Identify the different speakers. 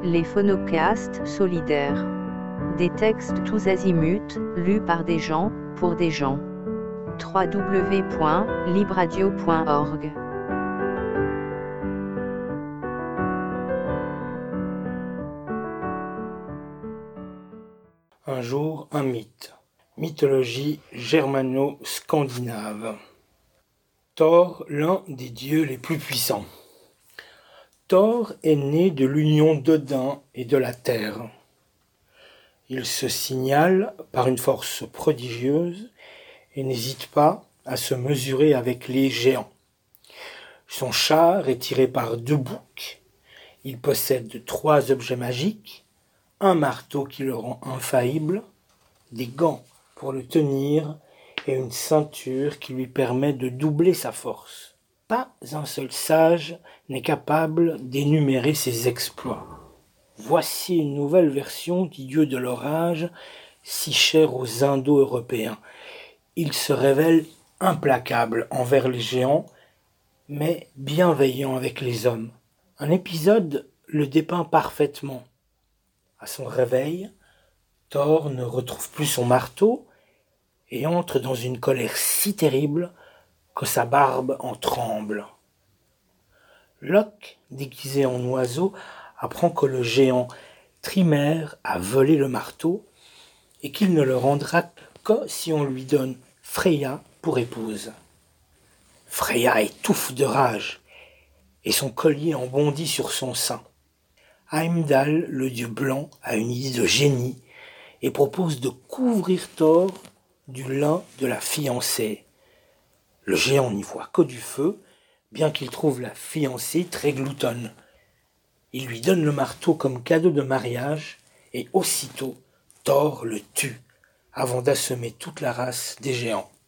Speaker 1: Les phonocastes solidaires. Des textes tous azimuts, lus par des gens, pour des gens. www.libradio.org.
Speaker 2: Un jour, un mythe. Mythologie germano-scandinave. Thor, l'un des dieux les plus puissants. Thor est né de l'union d'Odin et de la terre. Il se signale par une force prodigieuse et n'hésite pas à se mesurer avec les géants. Son char est tiré par 2 boucs. Il possède 3 objets magiques, un marteau qui le rend infaillible, des gants pour le tenir et une ceinture qui lui permet de doubler sa force. Pas un seul sage n'est capable d'énumérer ses exploits. Voici une nouvelle version du dieu de l'orage, si cher aux Indo-Européens. Il se révèle implacable envers les géants, mais bienveillant avec les hommes. Un épisode le dépeint parfaitement. À son réveil, Thor ne retrouve plus son marteau et entre dans une colère si terrible que sa barbe en tremble. Loki, déguisé en oiseau, apprend que le géant Thrymr a volé le marteau et qu'il ne le rendra que si on lui donne Freya pour épouse. Freya étouffe de rage et son collier en bondit sur son sein. Heimdall, le dieu blanc, a une idée de génie et propose de couvrir Thor du lin de la fiancée. Le géant n'y voit que du feu, bien qu'il trouve la fiancée très gloutonne. Il lui donne le marteau comme cadeau de mariage, et aussitôt, Thor le tue, avant d'assommer toute la race des géants.